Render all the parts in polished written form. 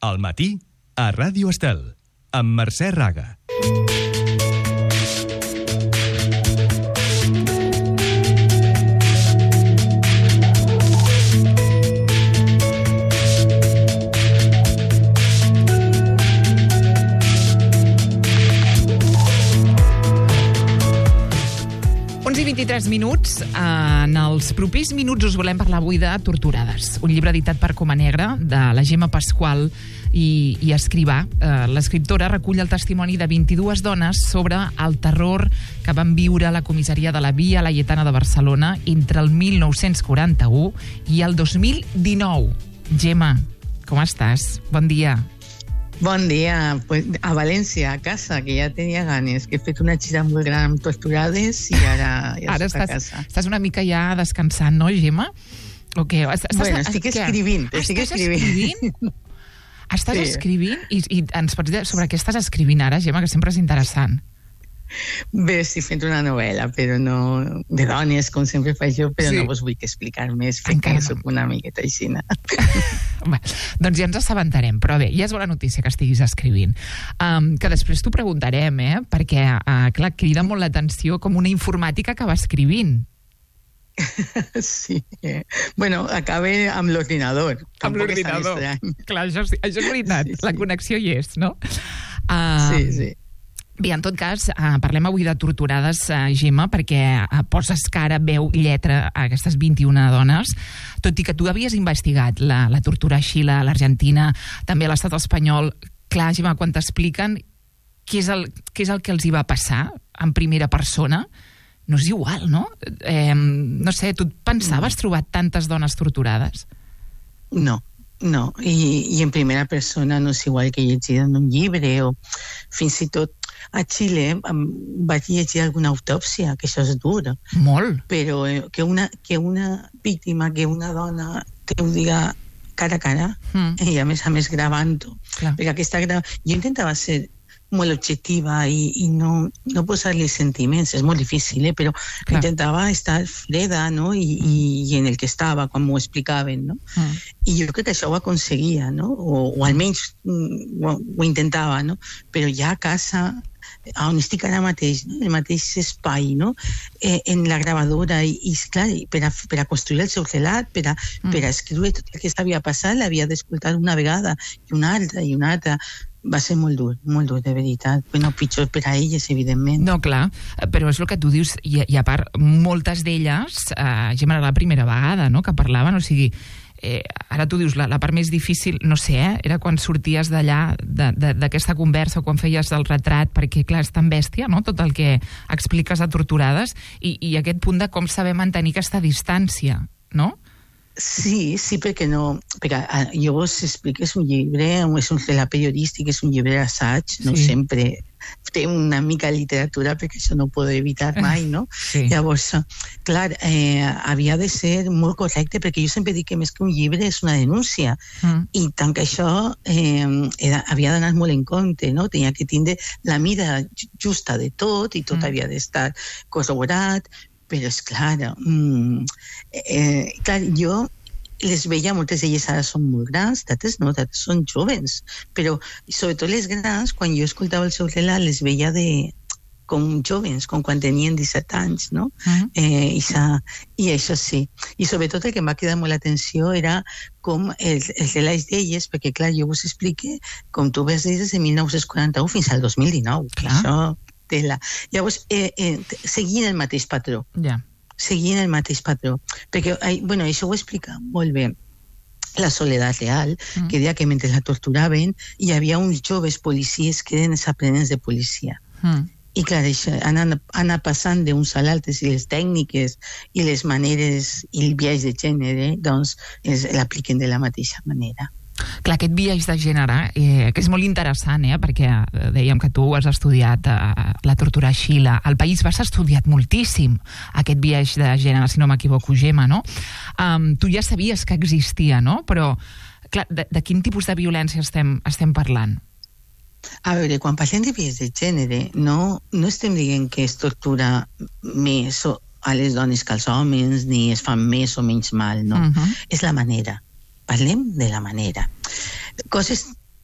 Al matí, a Ràdio Estel, amb Mercè Raga. Uns i 23 minuts. En els propers minuts us volem parlar avui de Torturades, un llibre editat per Coma Negra, de la Gemma Pasqual i Escrivà. L'escriptora recull el testimoni de 22 dones sobre el terror que van viure a la comissaria de la Via Laietana de Barcelona entre el 1941 i el 2019. Gemma, com estàs? Bon dia. Bon dia, pues a València, a casa, que ja tenia ganes, que he fet una gira molt gran amb Torturades i ara estic a casa. Estàs una mica ja descansant, no, Gemma? O què? Bueno, estic escrivint. Estàs escrivint? I ens pots dir sobre què estàs escrivint ara, Gemma, que sempre és interessant. Bé, estic fent una novel·la, però no de dones, com sempre faig jo, però sí. No vos vull explicar més, perquè soc una miqueta així. Bé, doncs ja ens assabentarem, però bé, ja és bona notícia que estiguis escrivint. Que després t'ho preguntarem, perquè, clar, crida molt l'atenció com una informàtica que va escrivint. Sí. Bueno, acabe amb l'ordinador. Amb l'ordinador. Clar, això és veritat, sí. La connexió hi és, no? Sí. Bé, en tot cas, parlem avui de Torturades, Gemma, perquè poses cara, veu, lletra a aquestes 21 dones, tot i que tu havies investigat la tortura a Xile, a l'Argentina, també a l'estat espanyol. Clar, Gemma, quan t'expliquen què és el que els hi va passar en primera persona, no és igual, no? No sé, tu pensaves trobar tantes dones torturades? No, i en primera persona no és igual que llegir en un llibre, o fins i tot a Xile vaig llegir alguna autòpsia, que això és dur. Molt. Però que una víctima, que una dona te ho diga cara a cara, i a més gravant-ho. Perquè jo intentava ser molt objectiva i no posar-li sentiments, és molt difícil, però intentava estar freda, no? I en el que estava, quan m'ho explicaven, no? I jo crec que això ho aconseguia, no? O almenys ho intentava, no? Però ja a casa, on estic ara mateix, no? El mateix espai, no? En la gravadora, i clar, per a construir el seu relat, per a escriure tot el que s'havia passat, l'havia d'escoltar una vegada i una altra. Va ser molt dur, de veritat. Bueno, pitjor per a elles, evidentment. No, clar, però és el que tu dius, i a part, moltes d'elles, Gemma, era la primera vegada, no?, que parlaven, o sigui, ara tu dius, la part més difícil, no sé, era quan sorties d'allà, d'aquesta conversa, o quan feies el retrat, perquè, clar, és tan bèstia, no?, tot el que expliques a Torturades, i aquest punt de com saber mantenir aquesta distància, no? Sí, perquè jo vos explico, és un llibre, és un relat periodístic, és un llibre d'assaig, no sempre té una mica de literatura, perquè això no ho puc evitar mai, no? Sí. Llavors, clar, havia de ser molt correcte, perquè jo sempre dic que més que un llibre és una denúncia, i tant que això havia d'anar molt en compte, no? Tenia que tindre la mida justa de tot, i tot havia d'estar corroborat. Però és clar, jo les veia, moltes d'elles ara són molt grans, d'altres no, d'altres són joves, però sobretot les grans, quan jo escoltava el seu relat, les veia com joves, com quan tenien 17 anys, no? I això sí. I sobretot el que em va cridar molt l'atenció era com els relats d'elles, perquè clar, jo vos explique, com tu ves des de 1941 fins al 2019. Clar. Això llavors, seguint el mateix patró. Seguint el mateix patró. Perquè, això ho explica molt bé la Soledad Real, que deia que mentre la torturaven hi havia uns joves policies que eren els aprenents de policia. I clar, això, anar passant d'uns a l'altres, i les tècniques i les maneres i el biaix de gènere, doncs l'apliquen de la mateixa manera. Clar, aquest biaix de gènere, que és molt interessant, perquè dèiem que tu has estudiat la tortura a Xile. Al País Basc has estudiat moltíssim aquest biaix de gènere, si no m'equivoco, Gemma, no? Tu ja sabies que existia, no? Però, clar, de quin tipus de violència estem parlant? A veure, quan parlem de biaix de gènere, no estem dient que es tortura més a les dones que als homes, ni es fan més o menys mal, no? És la manera. Parlem de la manera. Coses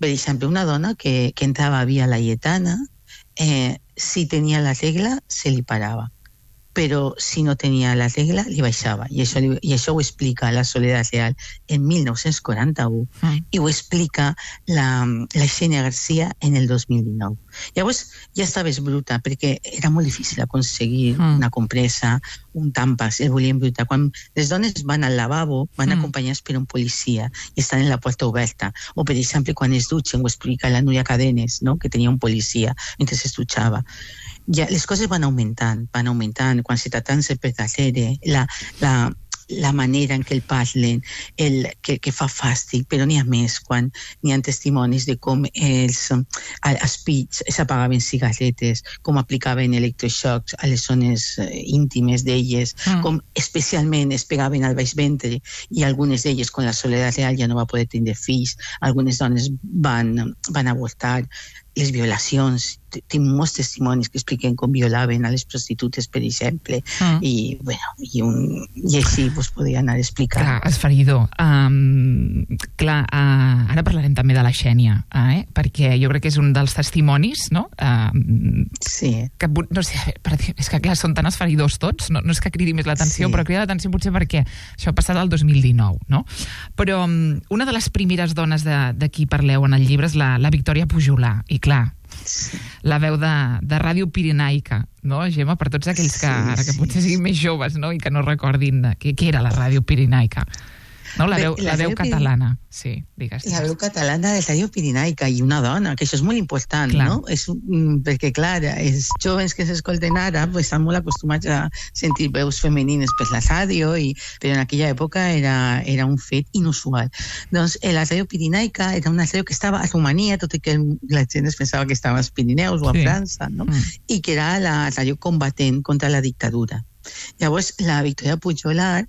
per exemple, una dona que entrava via Laietana, si tenia la regla, se li parava. Però si no tenia la regla, li baixava. I això ho explica la Soledad Real en 1941 i ho explica la Xenia Garcia en el 2019. Llavors ja estaves bruta, perquè era molt difícil aconseguir una compressa, un tampes, el volien bruta. Quan les dones van al lavabo, van acompanyades per un policia i estan en la porta oberta. O, per exemple, quan es dutxen, ho explica la Núria Cadenes, no? Que tenia un policia mentre es dutxava. Ja, les coses van augmentant, quan se tracten per darrere, la manera en què el parlen, que fa fàstic, però n'hi ha més, quan n'hi ha testimonis de com als pits s'apagaven cigarretes, com aplicaven electroxocs a les zones íntimes d'elles, com especialment es pegaven al baix ventre, i algunes d'elles, quan la Soledad Real ja no va poder tindre fills, algunes dones van avortar, les violacions, tinc molts testimonis que expliquen com violaven a les prostitutes, per exemple, i així vos podria anar a explicar. Clar, esferidor. Ara parlarem també de la Xènia, perquè jo crec que és un dels testimonis, no? Sí. Que, no sé, és que clar, són tan esferidors tots, no és que cridi més l'atenció, però crida l'atenció potser perquè això ha passat el 2019, no? Però una de les primeres dones de qui parleu en el llibre és la Victòria Pujolà, i clar, la veu de Ràdio Pirenaica, no, Gemma? Per tots aquells que potser siguin més joves, no?, i que no recordin què era la Ràdio Pirenaica. No, la veu catalana, sí, digues. La veu catalana de Ràdio Pirenaica, i una dona, que això és molt important, clar. No? Perquè, clar, els jovens que s'escolten ara estan molt acostumats a sentir veus femenines per la ràdio, però en aquella època era un fet inusual. Doncs la Ràdio Pirenaica era una ràdio que estava a Romania, tot i que la gent es pensava que estava als Pirineus o a França, no? I que era la ràdio combatent contra la dictadura. Llavors, la Victòria Pujolà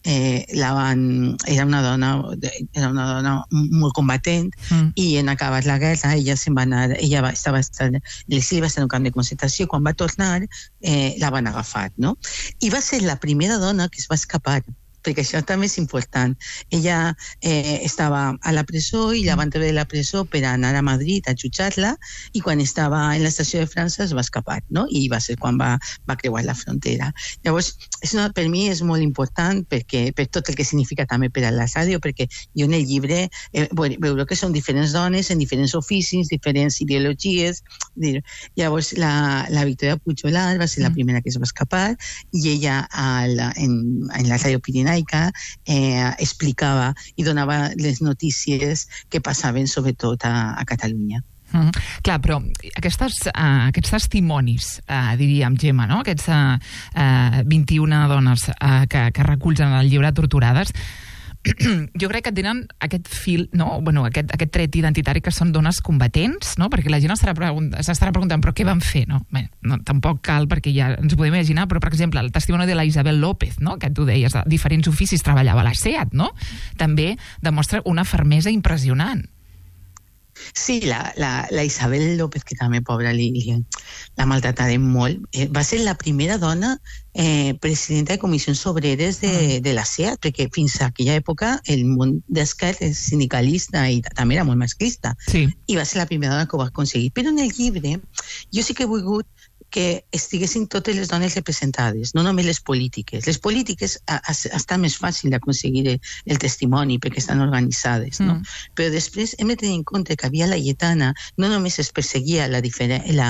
era una dona molt combatent, i en acabar la guerra ella se'n va anar, estava a l'exili, va estar en un camp de concentració. Quan va tornar la van agafar, no? I va ser la primera dona que es va escapar, perquè això també és important. Ella estava a la presó i la van treure de la presó per anar a Madrid a jutjar-la, i quan estava en l'estació de França es va escapar, no? I va ser quan va creuar la frontera. Llavors, per mi és molt important per tot el que significa també per a la ràdio, perquè jo en el llibre veureu que són diferents dones en diferents oficis, diferents ideologies. Llavors, la Victòria Pujolà va ser la primera que es va escapar, i ella en la Ràdio Pirenaica explicava i donava les notícies que passaven sobretot a Catalunya. Clar, però aquests testimonis, diríem, Gemma, no? Aquests 21 dones que reculzen el llibre Torturades, jo crec que tenen aquest fil, no? Bueno, aquest tret identitari, que són dones combatents, no? Perquè la gent s'estarà preguntant, però què van fer, no? Bé, no, tampoc cal, perquè ja ens ho podem imaginar, però, per exemple, el testimoni de la Isabel López, no?, que tu deies, de diferents oficis, treballava a la SEAT, no? També demostra una fermesa impressionant. Sí, la Isabel López, que també, pobra, la maltratarem molt, va ser la primera dona presidenta de comissions obreres de la SEAT, perquè fins a aquella època el món d'esquerres sindicalista i també era molt masclista, i va ser la primera dona que ho va aconseguir. Però en el llibre jo sí que he volgut que estiguessin totes les dones representades, no només les polítiques. Les polítiques està més fàcil d'aconseguir el testimoni perquè estan organitzades, no? Però després hem de tenir en compte que havia la Laietana, no només es perseguia la dissidència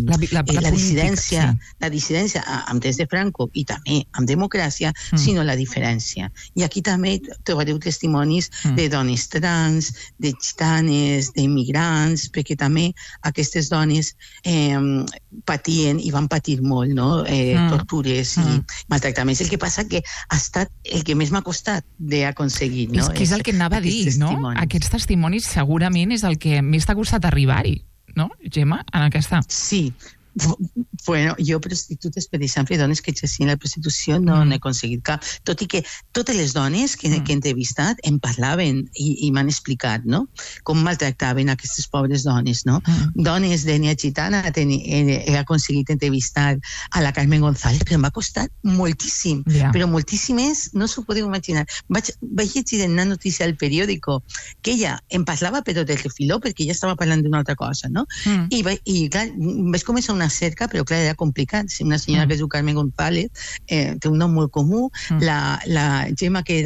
amb temps de Franco i també amb democràcia, sinó la diferència. I aquí també trobareu testimonis de dones trans, de gitanes, d'immigrants, perquè també aquestes dones patien i van patir molt, no? Tortures i maltractaments. El que passa que ha estat el que més m'ha costat d'aconseguir, no? És que és el que anava a dir, no? Aquests testimonis segurament és el que més t'ha costat arribar-hi, no, Gemma, en aquesta? Sí, Bueno, jo prostitutes, per exemple, dones que exercien la prostitució no n'he aconseguit cap, tot i que totes les dones que he entrevistat em parlaven i m'han explicat, no?, com maltractaven aquestes pobres dones, no? Dones d'ètnia gitana he aconseguit entrevistar a la Carmen González, però em va costar moltíssim, però moltíssimes, no s'ho podeu imaginar. Vaig llegir en una notícia al periòdico que ella em parlava però del refiló, perquè ella estava parlant d'una altra cosa, no? I clar, vaig començar una cerca, però clar, era complicat. Una senyora que es diu Carmen González, té un nom molt comú, la Gemma que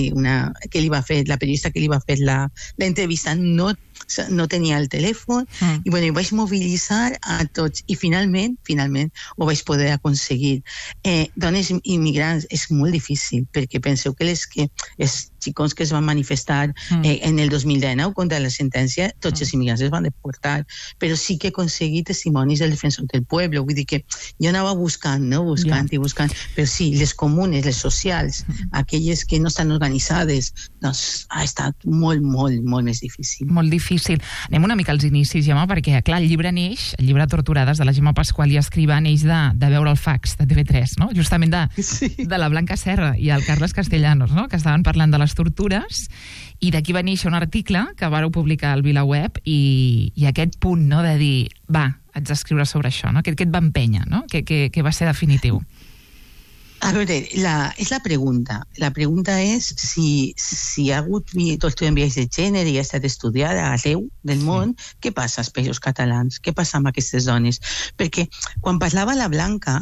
li va fer, la periodista que li va fer l'entrevista no tenia el telèfon, i bueno, vaig mobilitzar a tots, i finalment ho vaig poder aconseguir. Dones immigrants és molt difícil, perquè penseu que els xicons que es van manifestar en el 2019 contra la sentència, tots els immigrants es van deportar, però sí que he aconseguit testimonis del defensor del pueblo, vull dir que jo anava buscant, però sí, les comunes, les socials, aquelles que no estan organitzades, doncs ha estat molt, molt, molt més difícil. Molt difícil. Anem una mica als inicis, Gemma, perquè, clar, el llibre de Torturades de la Gemma Pasqual i Escrivà neix de veure el fax de TV3, no? Justament de la Blanca Serra i el Carles Castellanos, no?, que estaven parlant de les tortures, i d'aquí va néixer un article que vareu publicar al VilaWeb, i aquest punt, no?, de dir, haig d'escriure sobre això, no?, que et va empènyer, no?, que va ser definitiu. A veure, és la pregunta. La pregunta és si hi ha hagut tortura en viatge de gènere i ha estat estudiada arreu del món, què passa als països catalans? Què passa amb aquestes dones? Perquè quan parlava la Blanca,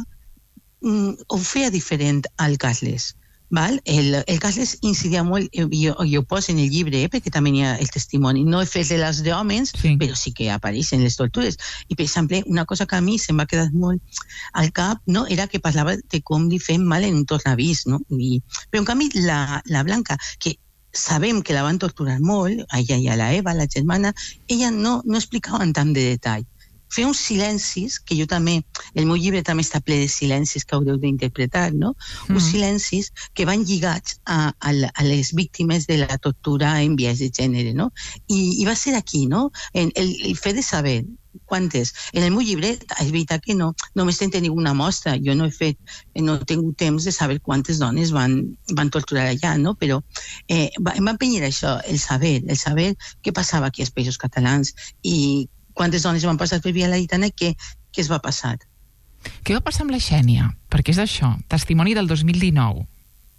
ho feia diferent al Carles. Val? El Carles incidia molt, jo ho poso en el llibre, perquè també hi ha el testimoni. No he fet de les d'homes, però sí que apareixen les tortures. I, per exemple, una cosa que a mi se'm va quedar molt al cap, no?, era que parlava de com li fem mal en un tornavís, no? Però, en canvi, la Blanca, que sabem que la van torturar molt, a ella i a la Eva, la germana, ella no explicava en tant de detall. Feia uns silencis, que jo també, el meu llibre també està ple de silencis que haureu d'interpretar, no? Uns silencis que van lligats a les víctimes de la tortura en viatge de gènere, no? I va ser aquí, no? El fet de saber quantes. En el meu llibre, és veritat que no només en tinc una mostra, jo no he tingut temps de saber quantes dones van torturar allà, no? Però em va empenyir això, el saber què passava aquí als països catalans i quantes dones van passar per Via Laietana i què es va passar. Què va passar amb la Xènia? Perquè és això, testimoni del 2019.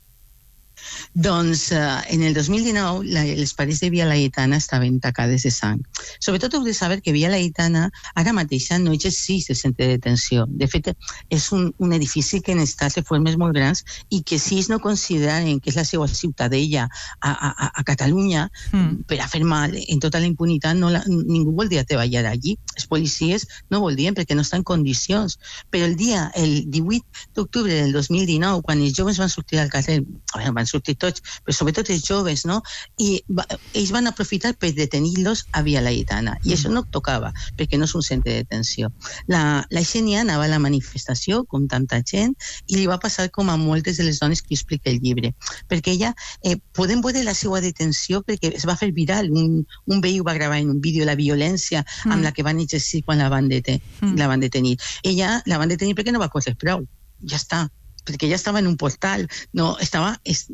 Doncs en el 2019 les parets de Via Laietana estaven tacades de sang. Sobretot heu de saber que Via Laietana ara mateix no exerceix el centre de detenció. De fet, és un edifici que necessita reformes molt grans i que si ells no consideren que és la seva ciutadella a Catalunya per a fer mal en tota la impunitat, ningú voldria treballar allí. Els policies no voldrien perquè no estan en condicions. Però el 18 d'octubre del 2019, quan els joves van sortir al carrer, van sortir tots, però sobretot els joves, no? I ells van aprofitar per detenir-los a Via Laietana. I això no tocava, perquè no és un centre de detenció. La Xènia anava a la manifestació, com tanta gent, i li va passar com a moltes de les dones que explica el llibre. Perquè ella, podem veure la seva detenció perquè es va fer viral. Un veí va gravar en un vídeo la violència amb la que van exercir quan la van detenir. Ella la van detenir perquè no va córrer prou. Ja està. Perquè ella estava en un portal, estava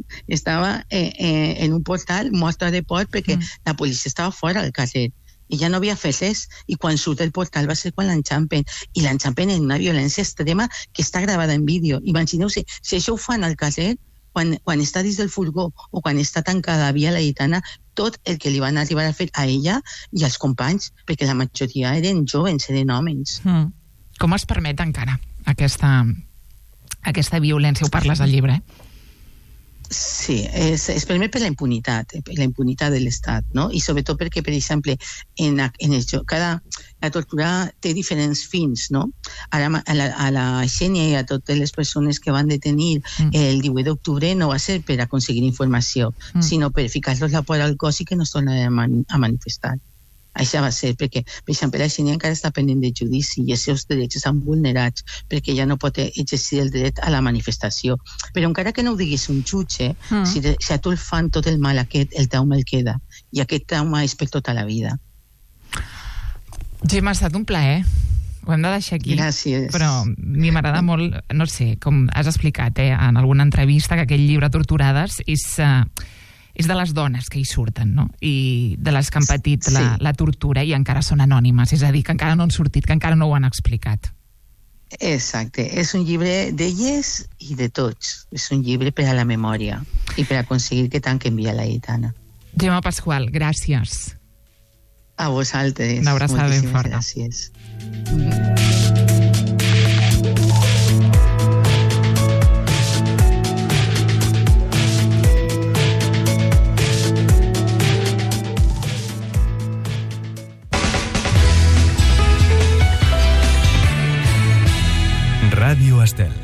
en un portal mort de por perquè la policia estava fora del carrer. Ella no havia fet res i quan surt el portal va ser quan l'enxampen i l'enxampen en una violència extrema que està gravada en vídeo. Imagineu-se, si això ho fan al carrer, quan està dins del furgó o quan està tancada a Via Laietana, tot el que li van arribar a fer a ella i als companys, perquè la majoria eren joves, eren homes. Com es permet encara aquesta violència? Ho parles al llibre, Sí, es permet per la impunitat de l'Estat, no? I sobretot perquè, per exemple, la tortura té diferents fins, no? Ara a la Xènia i a totes les persones que van detenir el 18 d'octubre no va ser per aconseguir informació, sinó per ficar-los la por al cos i que no es tornaran a manifestar. Això va ser perquè, per exemple, la Xènia encara està pendent de judici i els seus drets estan vulnerats perquè ja no pot exercir el dret a la manifestació. Però encara que no ho digués un jutge, si a tu el fan tot el mal aquest, el trauma el queda. I aquest trauma és per tota la vida. Gemma, ha estat un plaer Ho hem de deixar aquí. Gràcies. Però a mi m'agrada molt, no sé, com has explicat en alguna entrevista, que aquell llibre Torturades és de les dones que hi surten, no? I de les que han patit la tortura i encara són anònimes, és a dir, que encara no han sortit, que encara no ho han explicat. Exacte, és un llibre d'elles i de tots. És un llibre per a la memòria i per aconseguir que tanquen Via Laietana. Gemma Pasqual, gràcies. A vosaltres. Una abraçada ben forta. Gràcies. Ràdio Estel.